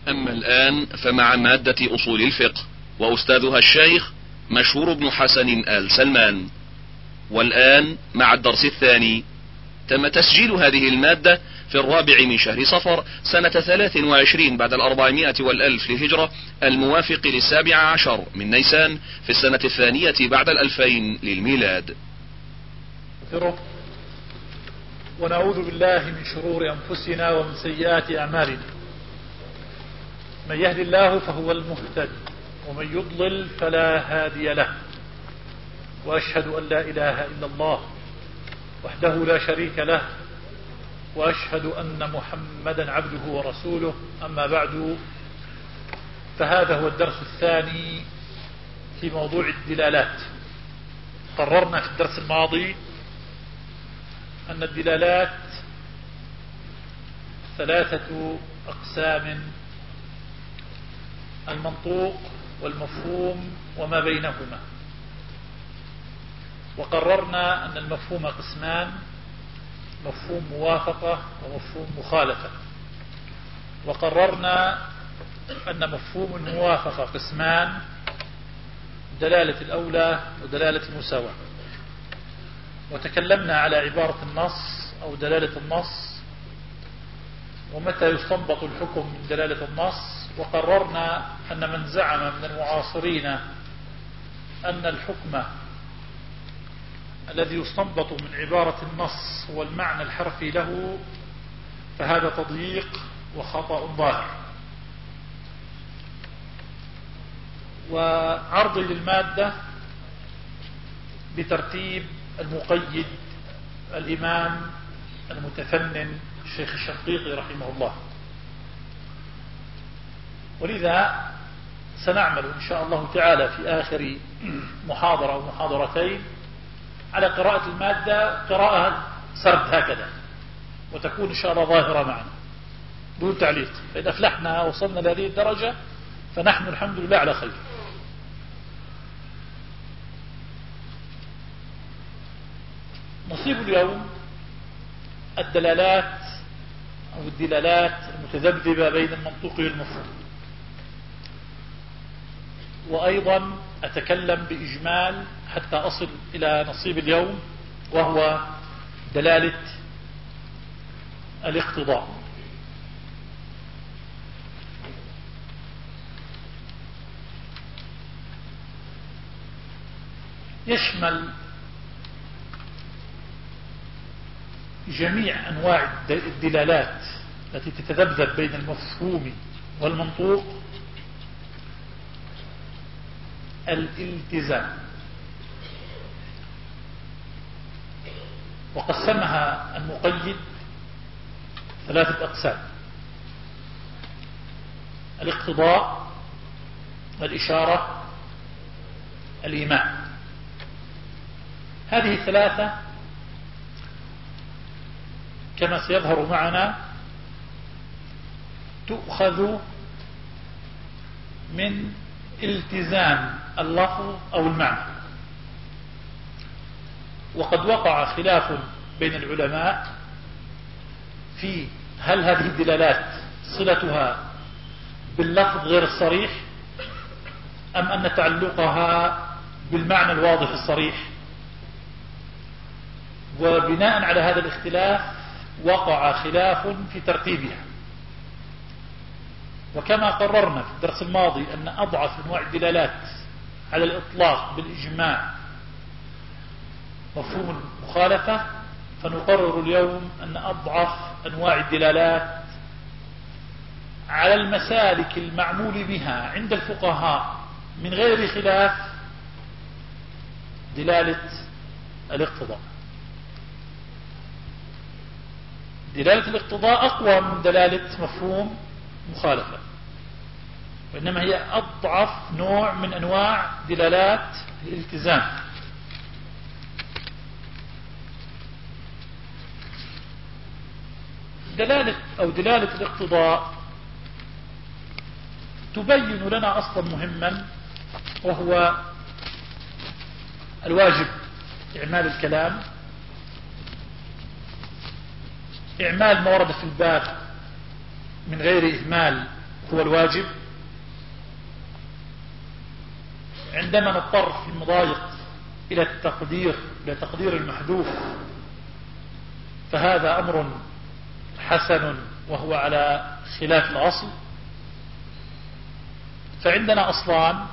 أما الآن فمع مادة أصول الفقه، وأستاذها الشيخ مشهور بن حسن آل سلمان. والآن مع الدرس الثاني. تم تسجيل هذه المادة في 4 من شهر صفر سنة 23 بعد 400 والألف للهجرة، الموافق 17 من نيسان في السنة 2 بعد 2000 للميلاد. ونعوذ بالله من شرور أنفسنا ومن سيئات أعمالنا. من يهد الله فهو المهتد، ومن يضلل فلا هادي له. وأشهد أن لا إله إلا الله وحده لا شريك له، وأشهد أن محمدا عبده ورسوله. أما بعد، فهذا هو الدرس الثاني في موضوع الدلالات. قررنا في الدرس الماضي أن الدلالات 3 أقسام: المنطوق والمفهوم وما بينهما. وقررنا أن المفهوم قسمان: مفهوم موافقة ومفهوم مخالفة. وقررنا أن مفهوم الموافقة قسمان: دلالة الأولى ودلالة المساواة. وتكلمنا على عبارة النص أو دلالة النص، ومتى يستنبط الحكم من دلالة النص. وقررنا أن من زعم من المعاصرين أن الحكم الذي يستنبط من عبارة النص هو المعنى الحرفي له، فهذا تضييق وخطأ ظاهر. وعرضي للمادة بترتيب المقيد الإمام المتفنن الشيخ الشنقيطي رحمه الله. ولذا سنعمل إن شاء الله تعالى في آخر محاضرة أو محاضرتين على قراءة المادة قراءة سرد هكذا، وتكون إن شاء الله ظاهرة معنا دون تعليق. فإذا أفلحنا وصلنا لهذه الدرجة فنحن الحمد لله على خير. نصيب اليوم الدلالات أو الدلالات المتذبذبة بين المنطوق والمفهوم. وأيضا أتكلم بإجمال حتى أصل إلى نصيب اليوم، وهو دلالة الاقتضاء. يشمل جميع أنواع الدلالات التي تتذبذب بين المفهوم والمنطوق الالتزام. وقسمها المقيد 3 أقسام: الاقتضاء، الإشارة، الإيماء. هذه 3 كما سيظهر معنا تؤخذ من التزام اللفظ أو المعنى. وقد وقع خلاف بين العلماء في هل هذه الدلالات صلتها باللفظ غير الصريح أم أن تعلقها بالمعنى الواضح الصريح. وبناء على هذا الاختلاف وقع خلاف في ترتيبها. وكما قررنا في الدرس الماضي أن أضعف أنواع الدلالات على الإطلاق بالإجماع مفهوم المخالفة، فنقرر اليوم أن أضعف أنواع الدلالات على المسالك المعمول بها عند الفقهاء من غير خلاف دلالة الاقتضاء. دلالة الاقتضاء أقوى من دلالة مفهوم مخالفة، وإنما هي أضعف نوع من أنواع دلالات الالتزام. دلالة الاقتضاء تبين لنا أصلا مهما، وهو الواجب إعمال الكلام، إعمال ما ورد في الباب من غير إهمال هو الواجب. عندما نضطر في المضايق إلى تقدير المحذوف فهذا أمر حسن وهو على خلاف الأصل. فعندنا أصلان،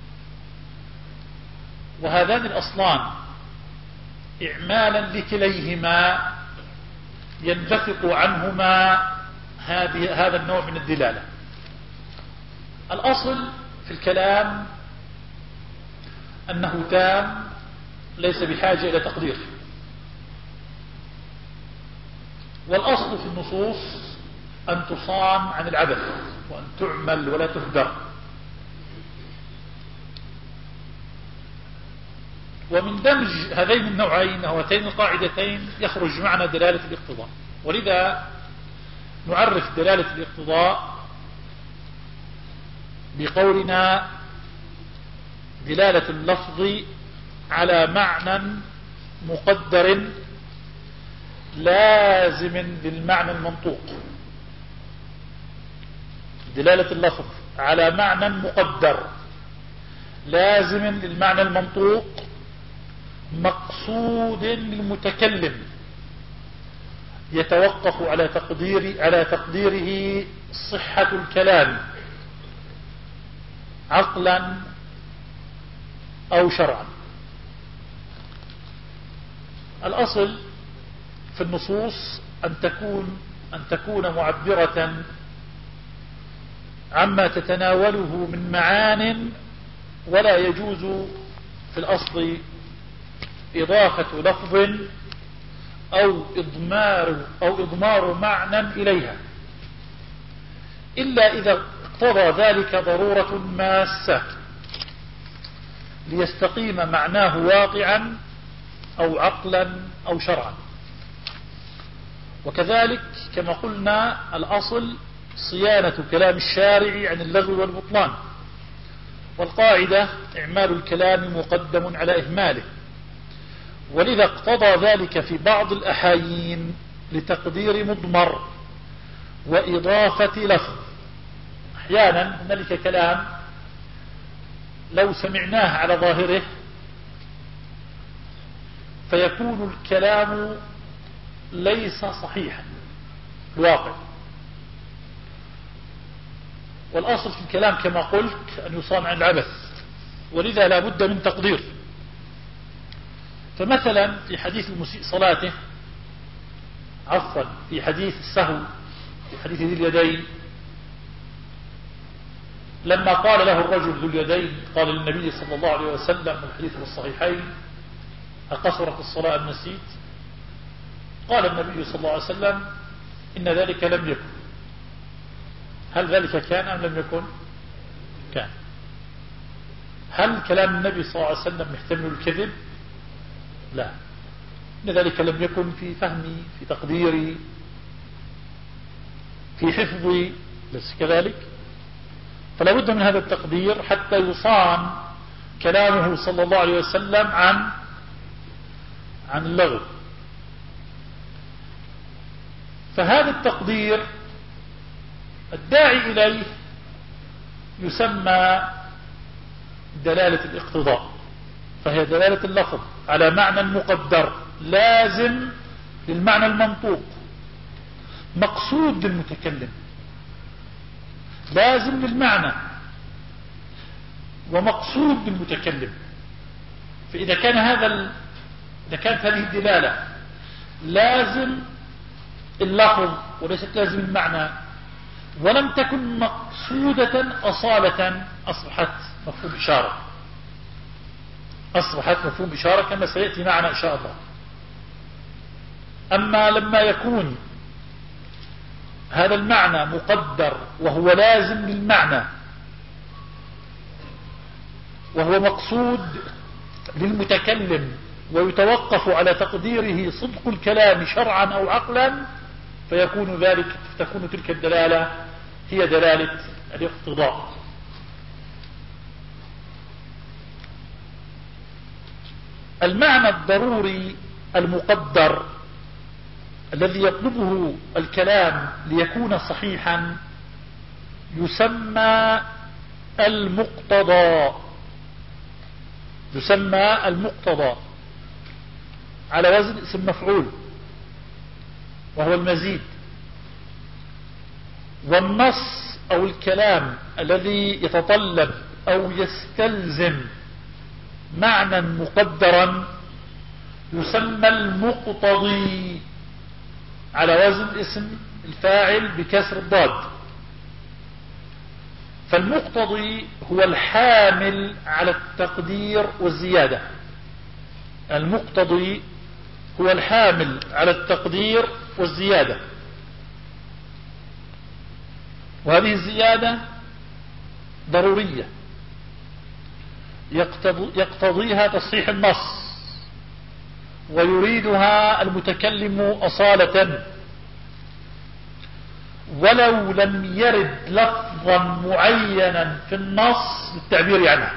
وهذان الأصلان إعمالا لكليهما ينبثق عنهما هذا النوع من الدلالة. الأصل في الكلام أنه تام ليس بحاجة إلى تقدير، والأصل في النصوص أن تصان عن العبث وأن تعمل ولا تهدر. ومن دمج هذين النوعين أو هاتين القاعدتين يخرج معنى دلالة الاقتضاء. ولذا نعرف دلالة الاقتضاء بقولنا دلالة اللفظ على معنى مقدر لازم للمعنى المنطوق. دلالة اللفظ على معنى مقدر لازم للمعنى المنطوق مقصود للمتكلم يتوقف على تقديره صحة الكلام عقلا أو شرعا. الأصل في النصوص أن تكون معبرة عما تتناوله من معان، ولا يجوز في الأصل إضافة لفظ أو إضمار معنى إليها إلا إذا اقتضى ذلك ضرورة ماسة ليستقيم معناه واقعا أو عقلا أو شرعا. وكذلك كما قلنا الأصل صيانة كلام الشارع عن اللغو والبطلان، والقاعدة إعمال الكلام مقدم على إهماله، ولذا اقتضى ذلك في بعض الأحايين لتقدير مضمر وإضافة لفظ. أحيانا هنالك كلام لو سمعناه على ظاهره فيكون الكلام ليس صحيحا الواقع، والأصل في الكلام كما قلت أن يصان عن العبث، ولذا لا بد من تقدير. فمثلا في حديث المسيء صلاته في حديث السهو في حديث ذي اليدين لما قال له الرجل ذو اليدين قال للنبي صلى الله عليه وسلم والحديث في الصحيحين أقصرت الصلاة أم نسيت؟ قال النبي صلى الله عليه وسلم إن ذلك لم يكن. هل ذلك كان أم لم يكن؟ كان. هل كلام النبي صلى الله عليه وسلم يحتمل الكذب؟ لا، إن ذلك لم يكن في فهمي في تقديري في حفظي، ليس كذلك. فلا بد من هذا التقدير حتى يصان كلامه صلى الله عليه وسلم عن اللغو. فهذا التقدير الداعي إليه يسمى دلالة الاقتضاء، فهي دلالة اللفظ على معنى مقدر لازم للمعنى المنطوق مقصود للمتكلم، لازم للمعنى ومقصود للمتكلم. فإذا كانت هذه الدلالة لازم اللفظ وليست لازم المعنى ولم تكن مقصودة أصالة أصبحت مفهوم إشارة كما سيأتي معنا إن شاء الله. أما لما يكون هذا المعنى مقدر وهو لازم للمعنى وهو مقصود للمتكلم ويتوقف على تقديره صدق الكلام شرعا أو عقلا تكون تلك الدلالة هي دلالة الاقتضاء. المعنى الضروري المقدر الذي يطلبه الكلام ليكون صحيحا يسمى المقتضى، يسمى المقتضى على وزن اسم مفعول وهو المزيد. والنص أو الكلام الذي يتطلب أو يستلزم معنى مقدرا يسمى المقتضي على وزن اسم الفاعل بكسر الضاد. فالمقتضي هو الحامل على التقدير والزيادة، المقتضي هو الحامل على التقدير والزيادة، وهذه الزيادة ضرورية يقتضيها تصحيح النص ويريدها المتكلم أصالة، ولو لم يرد لفظا معينا في النص للتعبير عنها.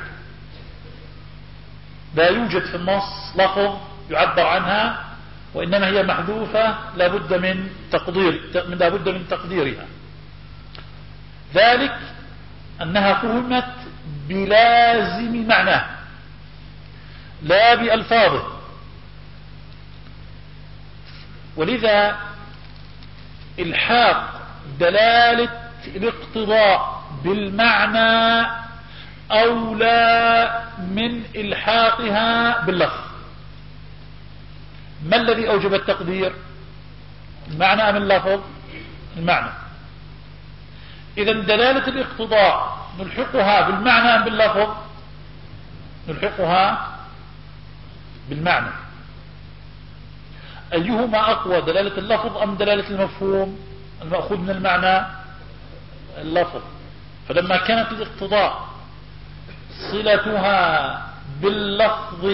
لا يوجد في النص لفظ يعبر عنها، وإنما هي محذوفة لابد من تقديرها. ذلك أنها فهمت بلازم معناه لا بألفاظه. ولذا الحاق دلالة الاقتضاء بالمعنى أولى من إلحاقها باللفظ. ما الذي أوجب التقدير؟ المعنى أم اللفظ؟ المعنى. إذا دلالة الاقتضاء نلحقها بالمعنى أم باللفظ؟ نلحقها بالمعنى. أيهما أقوى، دلالة اللفظ أم دلالة المفهوم المأخوذ من المعنى؟ اللفظ. فلما كانت الاقتضاء صلتها باللفظ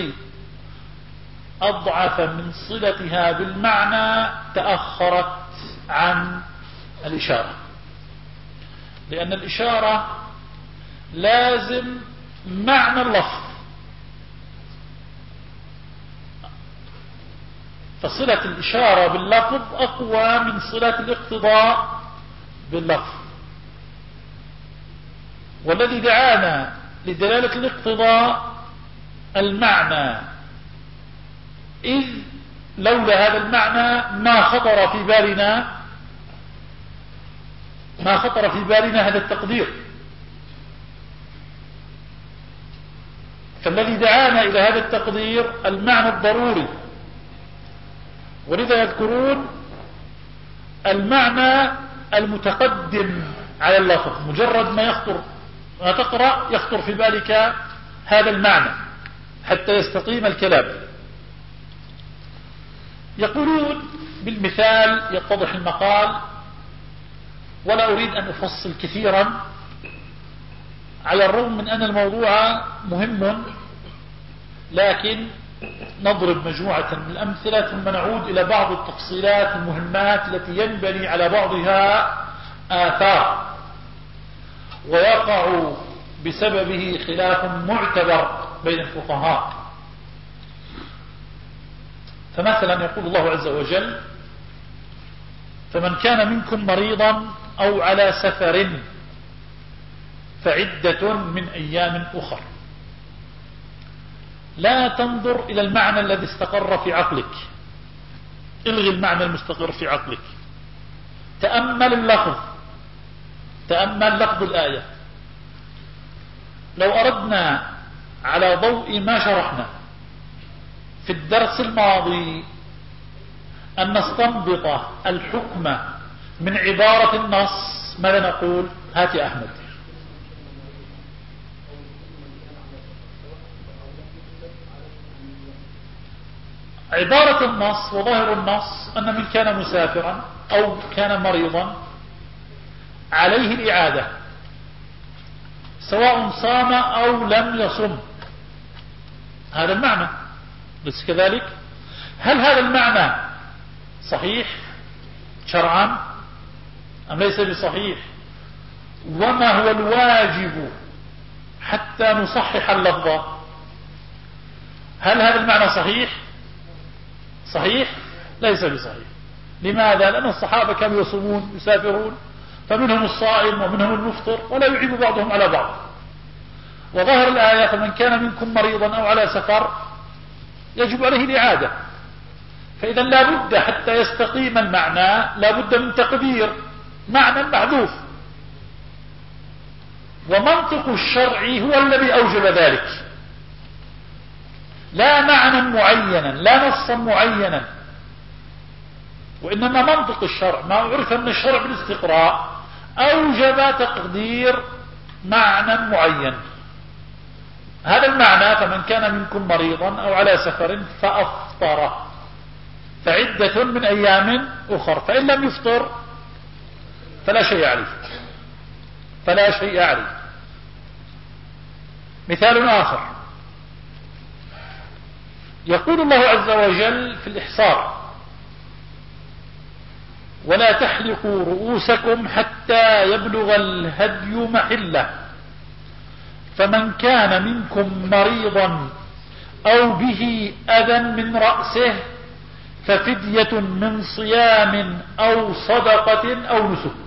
أضعف من صلتها بالمعنى تأخرت عن الإشارة، لأن الإشارة لازم معنى اللفظ، فصلة الإشارة باللفظ أقوى من صلة الاقتضاء باللفظ. والذي دعانا لدلالة الاقتضاء المعنى، إذ لولا هذا المعنى ما خطر في بالنا هذا التقدير. فالذي دعانا إلى هذا التقدير المعنى الضروري. ولذا يذكرون المعنى المتقدم على اللفظ، مجرد ما تقرأ يخطر في بالك هذا المعنى حتى يستقيم الكلام. يقولون بالمثال يتضح المقال، ولا أريد أن أفصل كثيرا على الرغم من أن الموضوع مهم، لكن نضرب مجموعة من الأمثلة ثم نعود إلى بعض التفصيلات المهمات التي ينبني على بعضها آثار ويقع بسببه خلاف معتبر بين الفقهاء. فمثلا يقول الله عز وجل: فمن كان منكم مريضا أو على سفر فعدة من أيام أخر. لا تنظر إلى المعنى الذي استقر في عقلك، الغي المعنى المستقر في عقلك، تأمل اللفظ، تأمل لفظ الآية. لو أردنا على ضوء ما شرحنا في الدرس الماضي أن نستنبط الحكم من عبارة النص، ماذا نقول؟ هات يا أحمد. عبارة النص وظاهر النص أن من كان مسافرا أو كان مريضا عليه الإعادة سواء صام أو لم يصم. هذا المعنى، بس كذلك هل هذا المعنى صحيح شرعا أم ليس بصحيح؟ وما هو الواجب حتى نصحح اللفظ؟ هل هذا المعنى صحيح؟ صحيح؟ ليس بصحيح. لماذا؟ لأن الصحابة كانوا يصومون يسافرون فمنهم الصائم ومنهم المفطر ولا يعيب بعضهم على بعض. وظهر الآية فمن كان منكم مريضا أو على سفر يجب عليه الإعادة. فإذا لا بد حتى يستقيم المعنى لا بد من تقدير معنى محذوف، ومنطق الشرع هو الذي أوجب ذلك، لا معنى معينا لا نصا معينا، وإنما منطق الشرع ما عرف من الشرع بالاستقراء أوجب تقدير معنى معين. هذا المعنى فمن كان منكم مريضا أو على سفر فأفطر فعدة من أيام أخر، فإن لم يفطر فلا شيء عليه، فلا شيء عليه. مثال آخر، يقول الله عز وجل في الإحصار: ولا تحلقوا رؤوسكم حتى يبلغ الهدي محله، فمن كان منكم مريضا أو به أذى من رأسه ففدية من صيام أو صدقة أو نسك.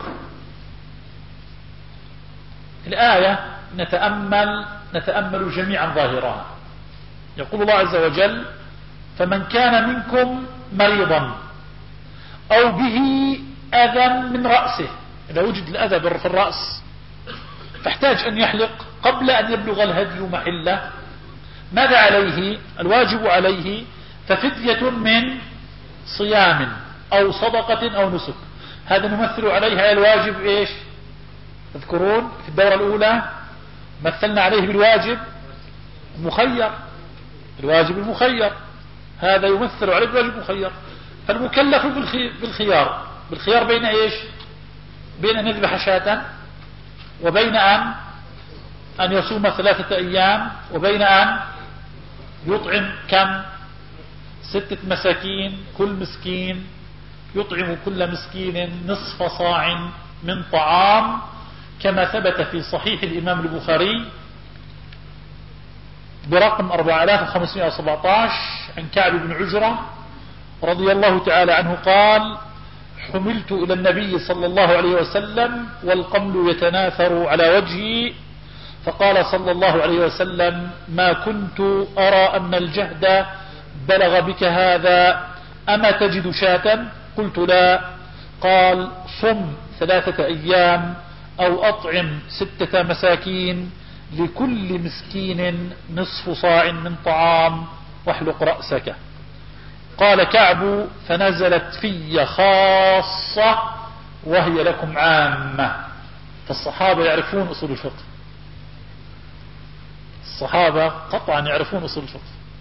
الآية نتأمل جميعا ظاهرها. يقول الله عز وجل: فمن كان منكم مريضا أو به أذى من رأسه. إذا وجد الأذى في الرأس فاحتاج أن يحلق قبل أن يبلغ الهدي محله، ماذا عليه؟ الواجب عليه ففدية من صيام أو صدقة أو نسك. هذا نمثل عليه على الواجب إيش؟ تذكرون في الدورة الأولى مثلنا عليه بالواجب المخير، الواجب المخير، هذا يمثل عليه بالواجب المخير. فالمكلف بالخيار بين إيش؟ بين أن يذبح شاة، وبين أن يصوم 3 أيام، وبين أن يطعم كم؟ 6 مساكين، كل مسكين يطعم كل مسكين نصف صاع من طعام، كما ثبت في صحيح الإمام البخاري برقم 4517 عن كعب بن عجرة رضي الله تعالى عنه قال: حملت إلى النبي صلى الله عليه وسلم والقمل يتناثر على وجهي، فقال صلى الله عليه وسلم: ما كنت أرى أن الجهد بلغ بك هذا، أما تجد شاة؟ قلت: لا. قال: صم 3 أيام أو أطعم 6 مساكين، لكل مسكين نصف صاع من طعام، واحلق رأسك. قال كعب: فنزلت في خاصة وهي لكم عامة. فالصحابة يعرفون أصول الفقه، الصحابة قطعا يعرفون أصول الفقه،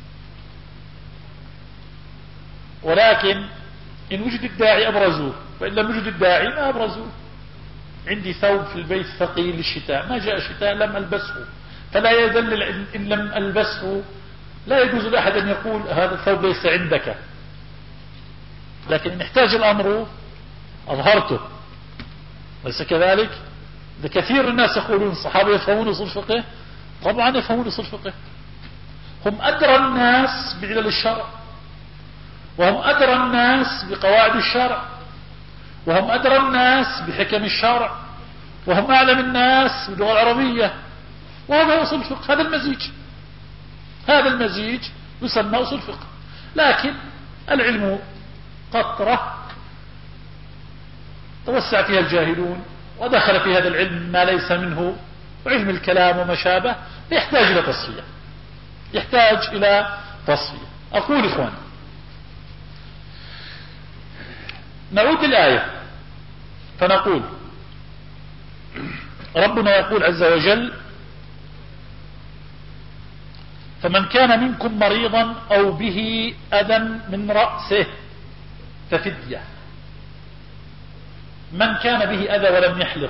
ولكن إن وجد الداعي أبرزوه، وإن لم يوجد الداعي ما أبرزوه. عندي ثوب في البيت ثقيل للشتاء، ما جاء الشتاء لم ألبسه، فلا يدل إن لم ألبسه لا يجوز لأحد أن يقول هذا الثوب ليس عندك، لكن إن احتاج الأمر أظهرته، ليس كذلك؟ كثير الناس يقولون الصحابة يفهمون أصول الفقه، طبعا يفهمون أصول الفقه، هم أدرى الناس بعلل الشرع، وهم أدرى الناس بقواعد الشرع، وهم أدرى الناس بحكم الشرع، وهم أعلم الناس باللغة العربية، وهذا أصول الفقه. هذا المزيج يسمى أصول الفقه. لكن العلم قطرة توسع فيها الجاهلون، ودخل في هذا العلم ما ليس منه، وعلم الكلام وما شابه، يحتاج إلى تصفية، يحتاج إلى تصفية. أقول إخوان، نعود الآية فنقول: ربنا يقول عز وجل: فمن كان منكم مريضا أو به أذى من رأسه ففدية. من كان به أذى ولم يحلق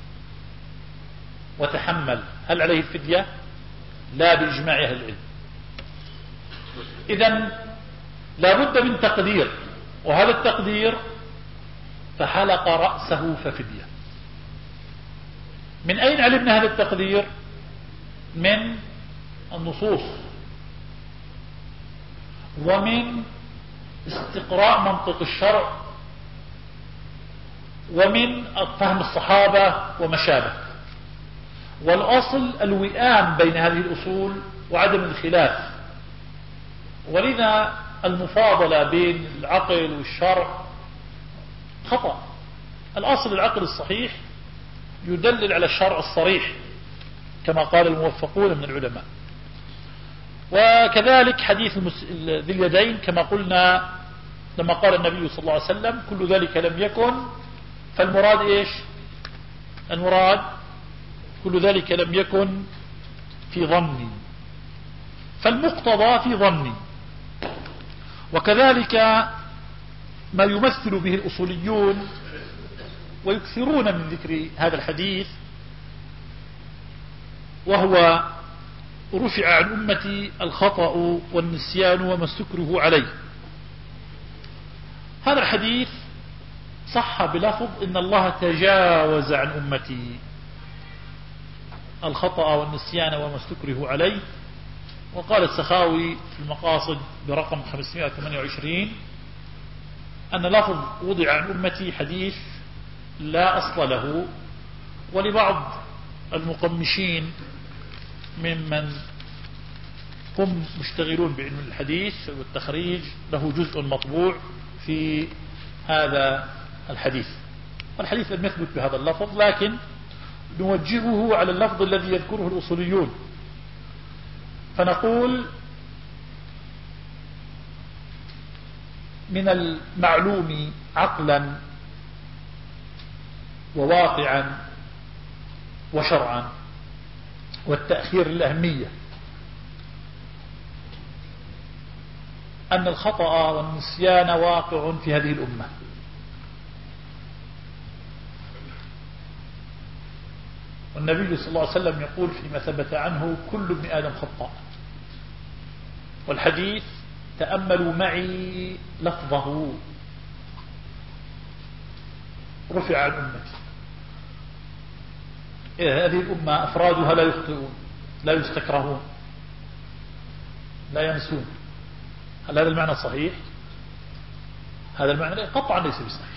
وتحمل، هل عليه الفدية؟ لا، بإجماع أهل العلم. إذن لابد من تقدير، وهذا التقدير فحلق رأسه ففدية. من أين علمنا هذا التقدير؟ من النصوص، ومن استقراء منطق الشرع، ومن فهم الصحابة وما شابه. والأصل الوئام بين هذه الأصول وعدم الخلاف، ولذا المفاضلة بين العقل والشرع خطأ. الأصل العقل الصحيح يدلل على الشرع الصريح كما قال الموفقون من العلماء. وكذلك حديث ذي اليدين كما قلنا لما قال النبي صلى الله عليه وسلم كل ذلك لم يكن، فالمراد إيش؟ المراد كل ذلك لم يكن في ظني، فالمقتضى في ظني. وكذلك ما يمثل به الأصوليون ويكثرون من ذكر هذا الحديث، وهو رفع عن أمتي الخطأ والنسيان وما استكره عليه. هذا الحديث صح بلفظ إن الله تجاوز عن أمتي الخطأ والنسيان وما استكره عليه. وقال السخاوي في المقاصد برقم 528 أن لفظ وضع عن أمتي حديث لا أصل له، ولبعض المقمشين ممن هم مشتغلون بعلم الحديث والتخريج له جزء مطبوع في هذا الحديث. والحديث لم يثبت بهذا اللفظ، لكن نوجهه على اللفظ الذي يذكره الأصوليون، فنقول من المعلوم عقلا وواقعا وشرعا والتأخير للأهمية أن الخطأ والنسيان واقع في هذه الأمة، والنبي صلى الله عليه وسلم يقول فيما ثبت عنه كل ابن آدم خطاء. والحديث تأملوا معي لفظه رفع عن أمتي. هذه الأمة أفرادها لا يخطئون لا يستكرهون لا ينسون. هل هذا المعنى صحيح؟ هذا المعنى قطعا ليس بصحيح.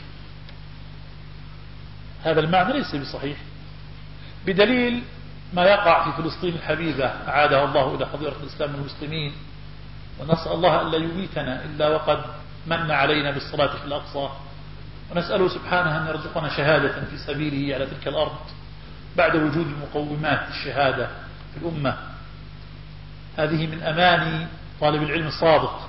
هذا المعنى ليس بصحيح بدليل ما يقع في فلسطين الحبيبة أعادها الله إلى حضيرة الإسلام والمسلمين، ونسأل الله أن لا يميتنا إلا وقد من علينا بالصلاة في الأقصى، ونسأله سبحانه أن يرزقنا شهادة في سبيله على تلك الأرض بعد وجود مقومات الشهادة في الأمة. هذه من أماني طالب العلم الصادق،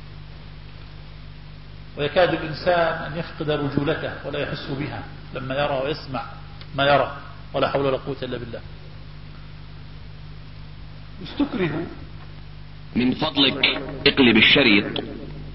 ويكاد الإنسان أن يفقد رجولته ولا يحس بها لما يرى ويسمع ما يرى، ولا حول ولا قوة إلا بالله. استكره. من فضلك اقلب الشريط.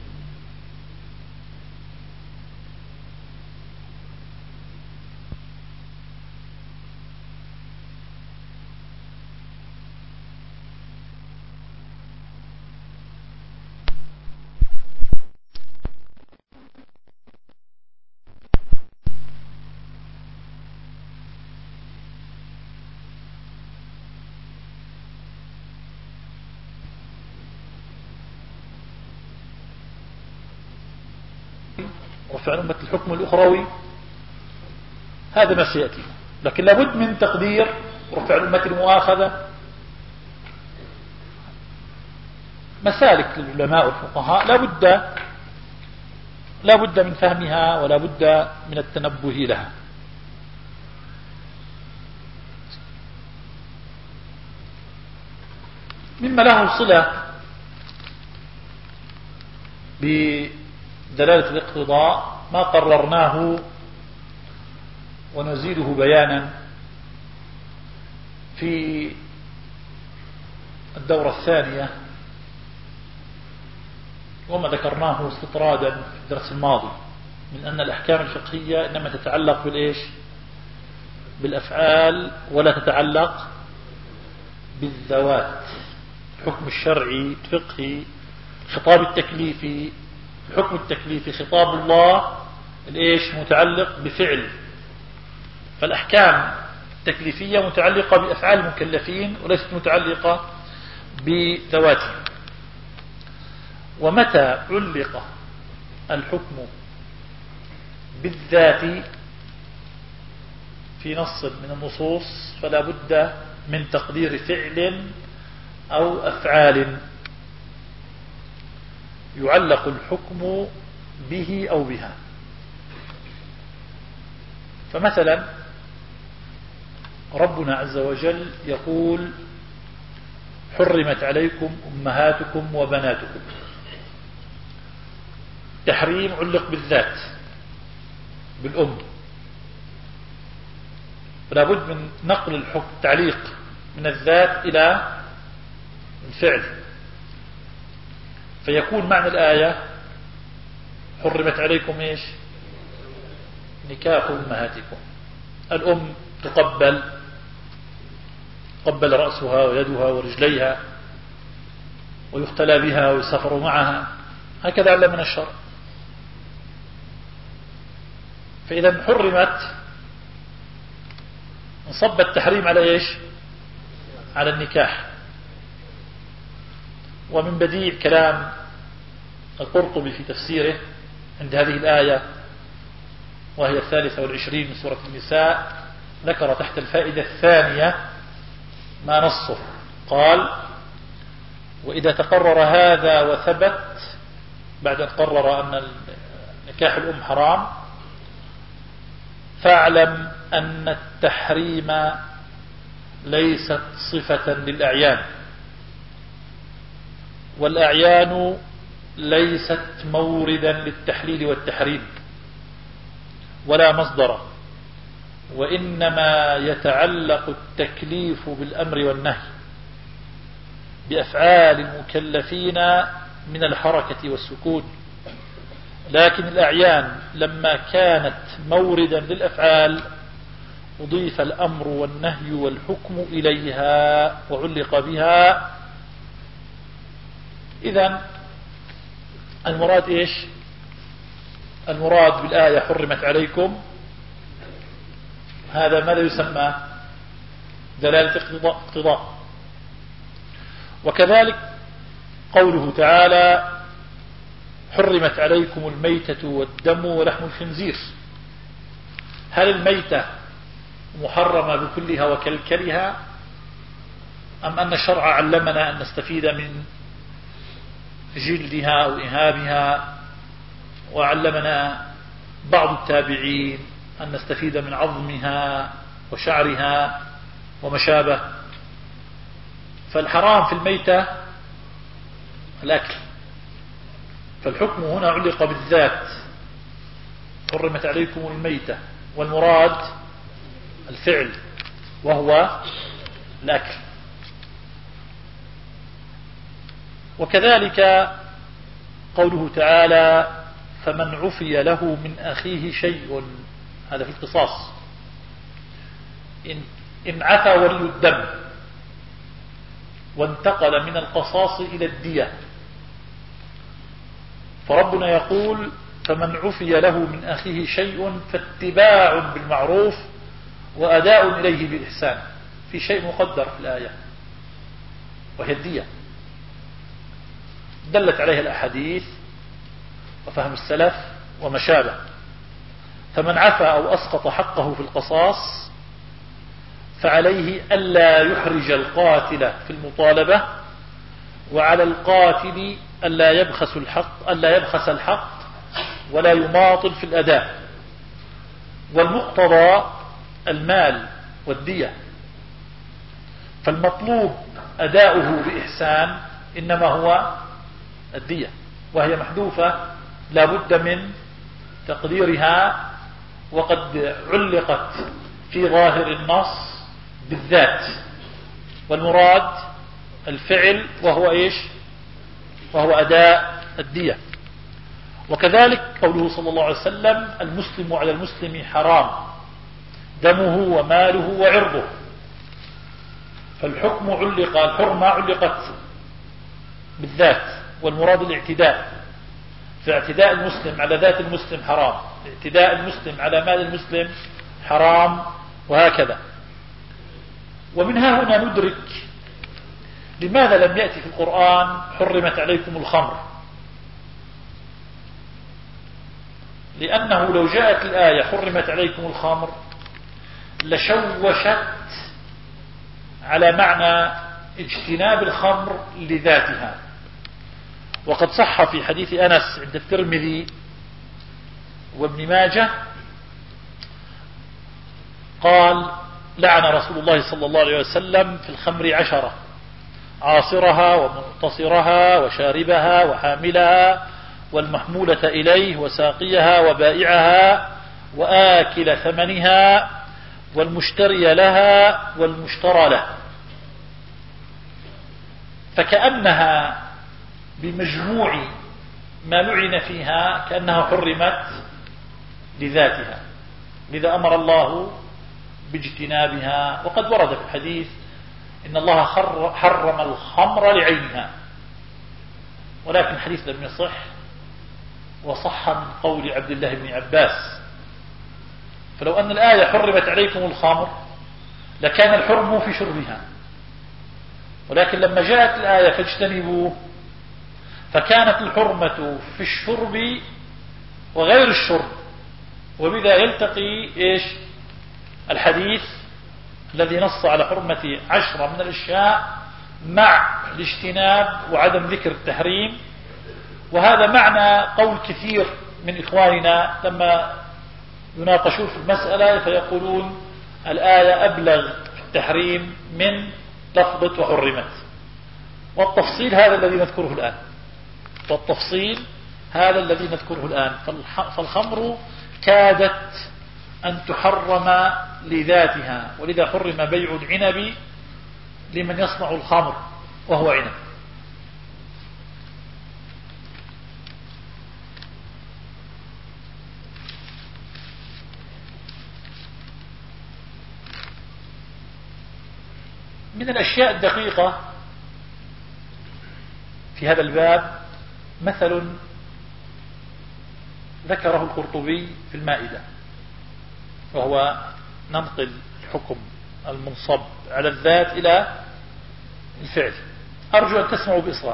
رفع أمة الحكم الأخروي هذا ما سيأتي، لكن لابد من تقدير رفع أمة المؤاخذة. مسالك للعلماء والفقهاء لا بد من فهمها ولا بد من التنبه لها. مما له صلة بدلالة الاقتضاء ما قررناه ونزيده بيانا في الدورة الثانية، وما ذكرناه استطرادا في الدرس الماضي من أن الأحكام الفقهية إنما تتعلق بالإيش؟ بالأفعال ولا تتعلق بالذوات. الحكم الشرعي الفقهي خطاب التكليفي، الحكم التكليفي خطاب الله الإيش؟ متعلق بفعل. فالأحكام التكليفية متعلقة بأفعال المكلفين وليست متعلقة بذواتهم. ومتى علق الحكم بالذات في نص من النصوص فلا بد من تقدير فعل أو أفعال يعلق الحكم به أو بها. فمثلا ربنا عز وجل يقول حرمت عليكم أمهاتكم وبناتكم، تحريم علق بالذات بالأم، فلا بد من نقل الحكم تعليق من الذات إلى الفعل، فيكون معنى الآية حرمت عليكم إيش؟ نكاح أمهاتكم. الأم تقبل رأسها ويدها ورجليها ويختلى بها ويسافر معها، هكذا علمنا الشرع. فإذا حرمت انصب التحريم على إيش؟ على النكاح. ومن بديع كلام القرطبي في تفسيره عند هذه الآية وهي 23 من سورة النساء، ذكر تحت الفائدة الثانية ما نصه، قال وإذا تقرر هذا وثبت، بعد أن قرر أن نكاح الأم حرام، فاعلم أن التحريم ليست صفة للأعيان، والأعيان ليست موردا للتحليل والتحريم ولا مصدرا، وإنما يتعلق التكليف بالأمر والنهي بأفعال المكلفين من الحركة والسكون. لكن الأعيان لما كانت موردا للأفعال أضيف الأمر والنهي والحكم إليها وعلق بها. إذن المراد إيش؟ المراد بالآية حرمت عليكم، هذا ماذا يسمى؟ دلالة اقتضاء. وكذلك قوله تعالى حرمت عليكم الميتة والدم ولحم الخنزير، هل الميتة محرمة بكلها وكلكلها، أم أن الشرع علمنا أن نستفيد من جلدها أو إهابها، وعلمنا بعض التابعين أن نستفيد من عظمها وشعرها وما شابه؟ فالحرام في الميتة الأكل، فالحكم هنا علق بالذات، حرمت عليكم الميتة، والمراد الفعل وهو الأكل. وكذلك قوله تعالى فمن عفي له من أخيه شيء، هذا في القصاص، إن عفى ولي الدم وانتقل من القصاص إلى الدية، فربنا يقول فمن عفي له من أخيه شيء فاتباع بالمعروف وأداء إليه بإحسان، في شيء مقدر في الآية وهي الدية، دلت عليها الأحاديث وفهم السلف وما شابه. فمن عفى أو أسقط حقه في القصاص فعليه ألا يحرج القاتل في المطالبة، وعلى القاتل ألا يبخس الحق ولا يماطل في الأداء. والمقتضى المال والدية، فالمطلوب أداؤه بإحسان إنما هو الدية، وهي محذوفة لا بد من تقديرها، وقد علقت في ظاهر النص بالذات، والمراد الفعل وهو إيش؟ وهو أداء الدية. وكذلك قوله صلى الله عليه وسلم المسلم على المسلم حرام دمه وماله وعرضه، فالحكم الحرمة علقت بالذات، والمراد الاعتداء، فاعتداء المسلم على ذات المسلم حرام، اعتداء المسلم على مال المسلم حرام، وهكذا. ومن ها هنا ندرك لماذا لم يأتي في القرآن حرمت عليكم الخمر، لأنه لو جاءت الآية حرمت عليكم الخمر لشوشت على معنى اجتناب الخمر لذاتها. وقد صح في حديث أنس عند الترمذي وابن ماجه قال: لعن رسول الله صلى الله عليه وسلم في الخمر 10: عاصرها ومعتصرها وشاربها وحاملها والمحمولة إليه وساقيها وبائعها وآكل ثمنها والمشتري لها والمشترى له. فكأنها بمجموع ما لعن فيها كأنها حرمت لذاتها، لذا أمر الله باجتنابها. وقد ورد في الحديث إن الله حرم الخمر لعينها، ولكن الحديث لم يصح، وصح من قول عبد الله بن عباس. فلو أن الآية حرمت عليكم الخمر لكان الحرم في شربها، ولكن لما جاءت الآية فاجتنبوه فكانت الحرمة في الشرب وغير الشرب، وبذا يلتقي إيش الحديث الذي نص على حرمة 10 من الأشياء مع الاجتناب وعدم ذكر التحريم. وهذا معنى قول كثير من إخواننا لما يناقشون في المسألة فيقولون الآية أبلغ في التحريم من لفظة وحرمت. والتفصيل هذا الذي نذكره الآن، فالخمر كادت أن تحرم لذاتها، ولذا حرم بيع العنب لمن يصنع الخمر وهو عنب. من الأشياء الدقيقة في هذا الباب مثل ذكره القرطبي في المائدة، وهو ننقل الحكم المنصب على الذات إلى الفعل. أرجو أن تسمعوا بإصغاء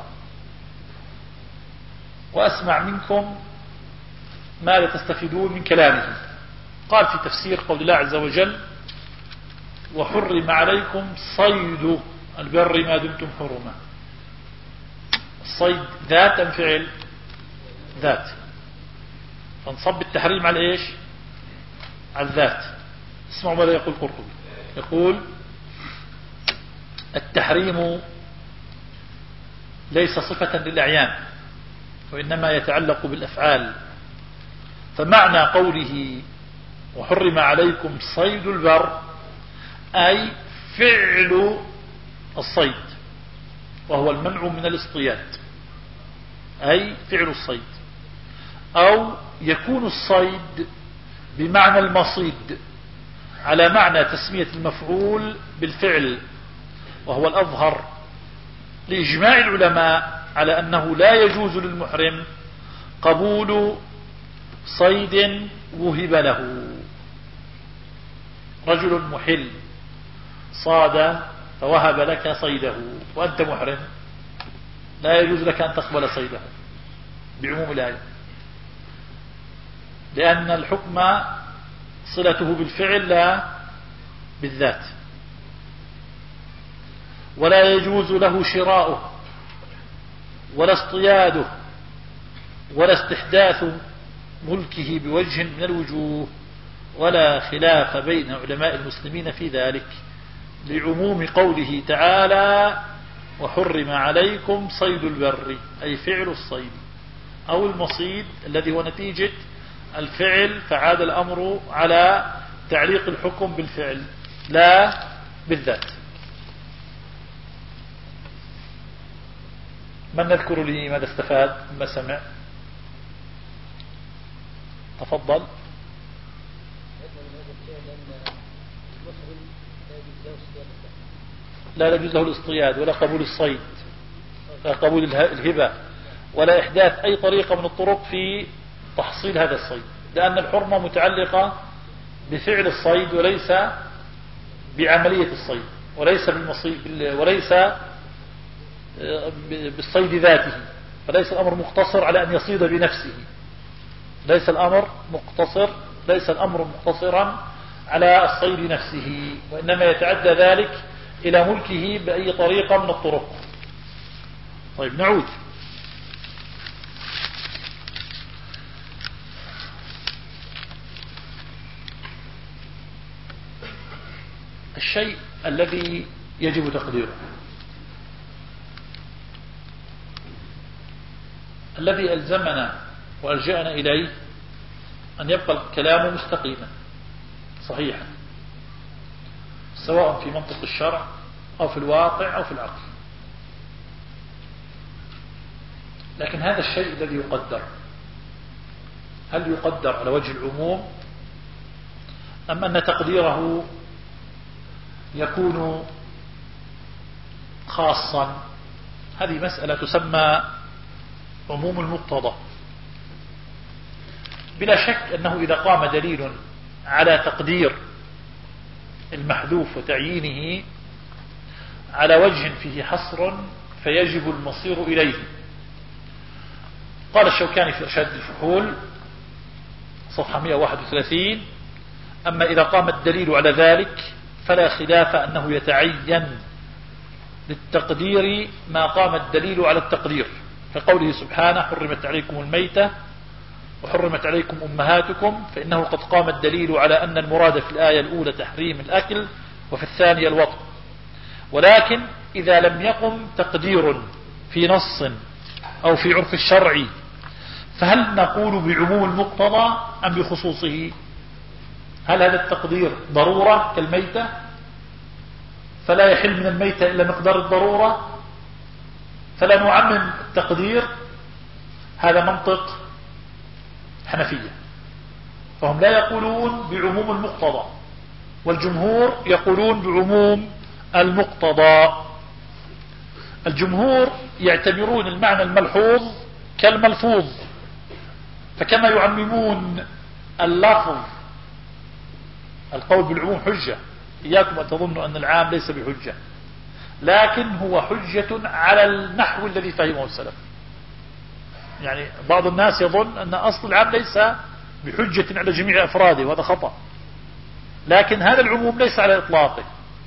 وأسمع منكم ما لا تستفيدون من كلامه. قال في تفسير قول الله عز وجل: وحرم عليكم صيد البر ما دمتم حرما. الصيد ذات أم فعل؟ ذات، فانصب التحريم على إيش؟ على الذات. اسمعوا ماذا يقول القرطبي، يقول: التحريم ليس صفة للأعيان وإنما يتعلق بالأفعال. فمعنى قوله وحرم عليكم صيد البر أي فعل الصيد، وهو المنع من الاصطياد، أي فعل الصيد. أو يكون الصيد بمعنى المصيد على معنى تسمية المفعول بالفعل، وهو الأظهر لإجماع العلماء على أنه لا يجوز للمحرم قبول صيد وهب له. رجل محل صاد فوهب لك صيده وأنت محرم، لا يجوز لك أن تقبل صيده بعموم الآية، لأن الحكم صلته بالفعل لا بالذات. ولا يجوز له شراؤه ولا اصطياده ولا استحداث ملكه بوجه من الوجوه، ولا خلاف بين علماء المسلمين في ذلك، لعموم قوله تعالى وحرم عليكم صيد البر أي فعل الصيد أو المصيد الذي هو نتيجة الفعل، فعاد الأمر على تعليق الحكم بالفعل لا بالذات. من نذكر لي ماذا استفاد مما سمع؟ تفضل. لا يجوز له الاصطياد ولا قبول الصيد ولا قبول الهبة ولا إحداث أي طريقة من الطرق في تحصيل هذا الصيد، لأن الحرمة متعلقة بفعل الصيد وليس بعملية الصيد، وليس بالصيد ذاته. فليس الأمر مقتصر على أن يصيد بنفسه، ليس الأمر مقتصرا على الصيد نفسه، وإنما يتعدى ذلك إلى ملكه بأي طريقة من الطرق. طيب نعود. الشيء الذي يجب تقديره، الذي ألزمنا وألجأنا إليه أن يبقى الكلام مستقيما صحيحا، سواء في منطق الشرع أو في الواقع أو في العقل. لكن هذا الشيء الذي يقدر، هل يقدر على وجه العموم أم أن تقديره يكون خاصا؟ هذه مسألة تسمى عموم المقتضى. بلا شك أنه إذا قام دليل على تقدير المحذوف وتعيينه على وجه فيه حصر فيجب المصير إليه. قال الشوكاني في إرشاد الفحول صفحة 131: أما إذا قام الدليل على ذلك فلا خلاف أنه يتعين للتقدير ما قام الدليل على التقدير، كقوله سبحانه: حرمت عليكم الميتة وحرمت عليكم أمهاتكم، فإنه قد قام الدليل على أن المراد في الآية الأولى تحريم الأكل وفي الثانية الوطء. ولكن إذا لم يقم تقدير في نص أو في عرف الشرع فهل نقول بعموم المقتضى أم بخصوصه؟ هل هذا التقدير ضرورة كالميتة فلا يحل من الميتة إلا مقدار الضرورة فلا نعمم التقدير؟ هذا منطق حنفية، فهم لا يقولون بعموم المقتضى، والجمهور يقولون بعموم المقتضى. الجمهور يعتبرون المعنى الملحوظ كالملفوظ، فكما يعممون اللفظ. القول بالعموم حجة، إياكم أن تظنوا أن العام ليس بحجة، لكن هو حجة على النحو الذي فهمه السلف. يعني بعض الناس يظن أن أصل العام ليس بحجة على جميع أفراده، وهذا خطأ. لكن هذا العموم ليس على إطلاقه،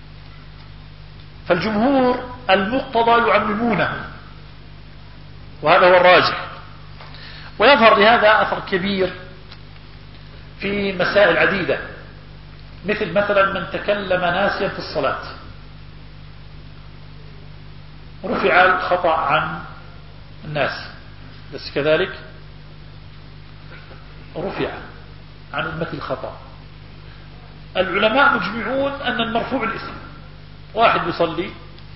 فالجمهور المقتضى يعممونه، وهذا هو الراجح. ويظهر لهذا أثر كبير في مسائل عديدة، مثلا من تكلم ناسيا في الصلاة رفع الخطأ عن الناس، بس كذلك رفع عن أمة الخطأ. العلماء مجمعون أن المرفوع الإثم. واحد يصلي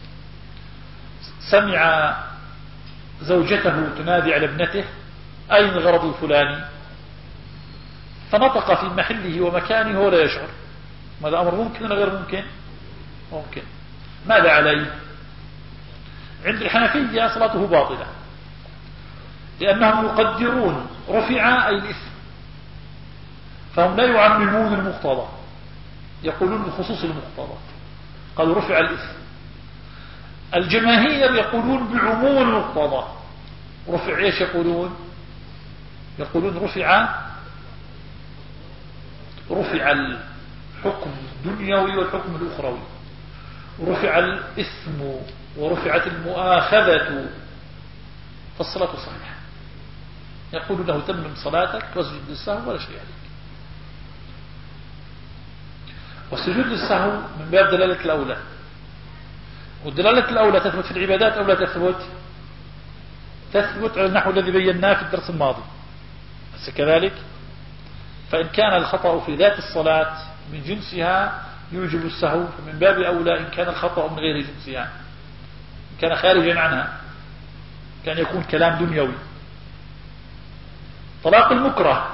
سمع زوجته تنادي على ابنته: أين الغرض الفلاني؟ فنطق في محله ومكانه ولا يشعر. ماذا أمر ممكن ولا غير ممكن؟ ممكن. ماذا عليه؟ عند الحنفية صلاته باطلة، لأنهم يقدرون رفع أي الإثم، فهم لا يعممون المقتضى، يقولون بخصوص المقتضى، قالوا رفع الإثم. الجماهير يقولون بعموم المقتضى. رفع ايش يقولون؟ يقولون رفع الحكم الدنيوي والحكم الأخروي، رفع الإثم ورفعت المؤاخذة، فالصلاة صحيحة. يقول له: تمم صلاتك واسجد للسهو ولا شيء عليك. والسجود للسهو من باب دلالة الأولى، والدلالة الأولى تثبت في العبادات أو لا تثبت؟ تثبت على النحو الذي بيناه في الدرس الماضي. بس كذلك فإن كان الخطأ في ذات الصلاة من جنسها يوجب السهو، فمن باب أولى إن كان الخطأ من غير جنسها، إن كان خارجا عنها، كان يكون كلام دنيوي. طلاق المكره،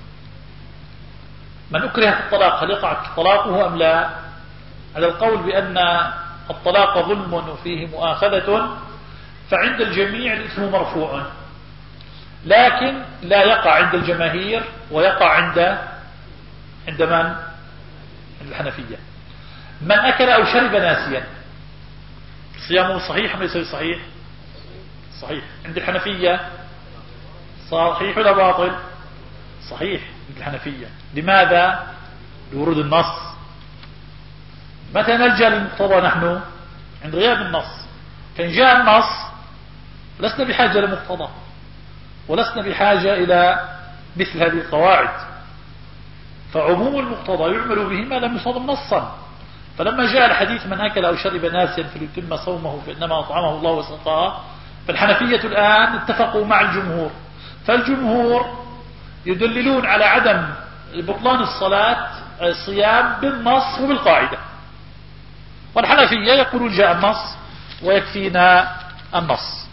من أكره في الطلاق هل يقع طلاقه أم لا؟ على القول بأن الطلاق ظلم وفيه مؤاخذة فعند الجميع الإثم مرفوع، لكن لا يقع عند الجماهير ويقع عند من؟ عند الحنفية. من أكل أو شرب ناسيا صيامه صحيح أم ليس صحيح؟ صحيح. عند الحنفية صحيح ولا باطل؟ صحيح عند الحنفية. لماذا؟ لورود النص. متى نلجأ للمقتضى نحن؟ عند غياب النص. فإن جاء النص لسنا بحاجة لمقتضى، ولسنا بحاجة إلى مثل هذه القواعد. فعموم المقتضى يعمل به ما لم يصدم نصا. فلما جاء الحديث من أكل أو شرب ناسيا فليتم صومه فإنما أطعمه الله وسقاه، فالحنفية الآن اتفقوا مع الجمهور، فالجمهور يدللون على عدم بطلان الصيام بالنص وبالقاعدة، والحنفية يقولون جاء النص ويكفينا النص.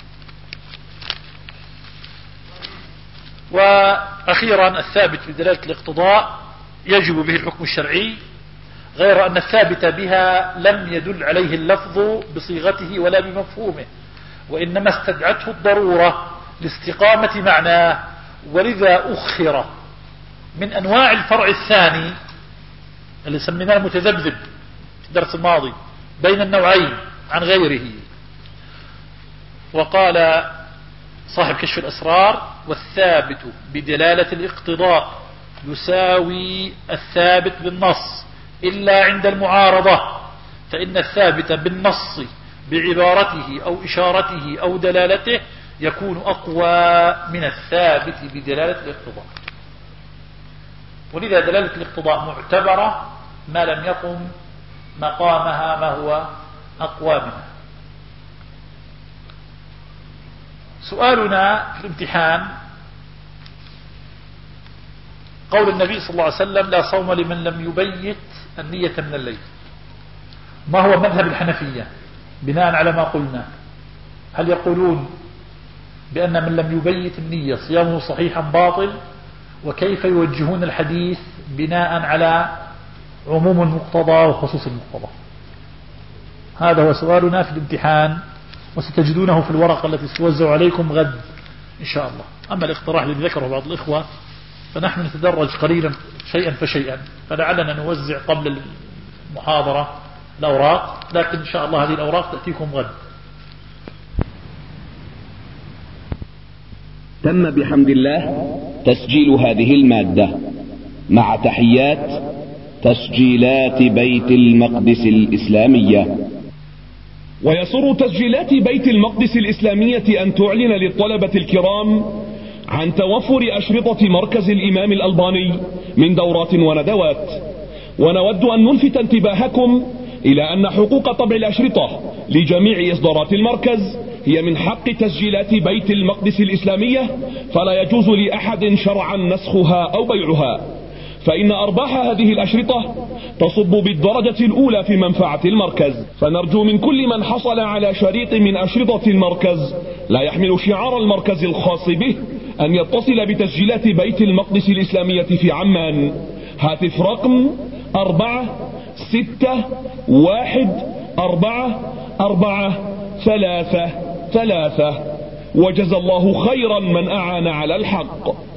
وأخيرا الثابت بدلالة الاقتضاء يجب به الحكم الشرعي، غير أن الثابت بها لم يدل عليه اللفظ بصيغته ولا بمفهومه، وإنما استدعته الضرورة لاستقامة معناه، ولذا أخر من أنواع الفرع الثاني اللي سميناه المتذبذب في الدرس الماضي بين النوعين عن غيره. وقال صاحب كشف الأسرار: والثابت بدلالة الاقتضاء يساوي الثابت بالنص إلا عند المعارضة، فإن الثابت بالنص بعبارته أو إشارته أو دلالته يكون أقوى من الثابت بدلالة الاقتضاء. ولذا دلالة الاقتضاء معتبرة ما لم يقم مقامها ما هو أقوى منها. سؤالنا في الامتحان قول النبي صلى الله عليه وسلم: لا صوم لمن لم يبيت النية من الليل. ما هو مذهب الحنفية بناء على ما قلنا؟ هل يقولون بأن من لم يبيت النية صيامه صحيحا باطل؟ وكيف يوجهون الحديث بناء على عموم المقتضى وخصوص المقتضى؟ هذا هو سؤالنا في الامتحان، وستجدونه في الورقة التي ستوزع عليكم غد إن شاء الله. أما الاقتراح الذي ذكره بعض الإخوة فنحن نتدرج قليلا شيئا فشيئا، فلعلنا نوزع قبل المحاضرة الأوراق، لكن إن شاء الله هذه الأوراق تأتيكم غد. تم بحمد الله تسجيل هذه المادة مع تحيات تسجيلات بيت المقدس الإسلامية. ويسر تسجيلات بيت المقدس الإسلامية أن تعلن للطلبة الكرام عن توفر أشرطة مركز الإمام الألباني من دورات وندوات. ونود أن نلفت انتباهكم إلى أن حقوق طبع الأشرطة لجميع إصدارات المركز هي من حق تسجيلات بيت المقدس الإسلامية، فلا يجوز لأحد شرعا نسخها أو بيعها، فإن أرباح هذه الأشرطة تصب بالدرجة الأولى في منفعة المركز. فنرجو من كل من حصل على شريط من أشرطة المركز لا يحمل شعار المركز الخاص به أن يتصل بتسجيلات بيت المقدس الإسلامية في عمان. هاتف رقم 46144433. وجزى الله خيرا من أعان على الحق.